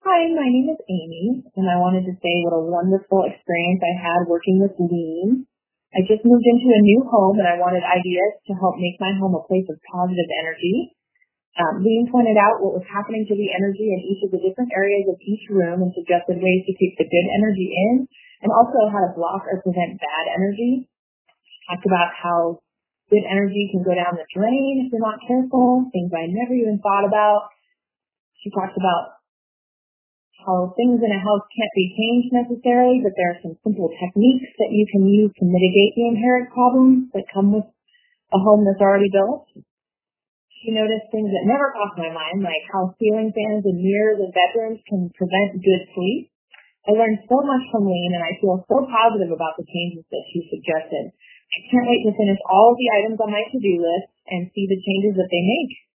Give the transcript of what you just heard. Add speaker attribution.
Speaker 1: Hi, my name is Amy, and I wanted to say what a wonderful experience I had working with Lean. I just moved into a new home, and I wanted ideas to help make my home a place of positive energy. Lean pointed out what was happening to the energy in each of the different areas of each room and suggested ways to keep the good energy in, and also how to block or prevent bad energy. Talked about how good energy can go down the drain if you're not careful, things I never even thought about. She talked about how things in a house can't be changed necessarily, but there are some simple techniques that you can use to mitigate the inherent problems that come with a home that's already built. She noticed things that never crossed my mind, like how ceiling fans and mirrors in bedrooms can prevent good sleep. I learned so much from Lean, and I feel so positive about the changes that she suggested. I can't wait to finish all of the items on my to-do list and see the changes that they make.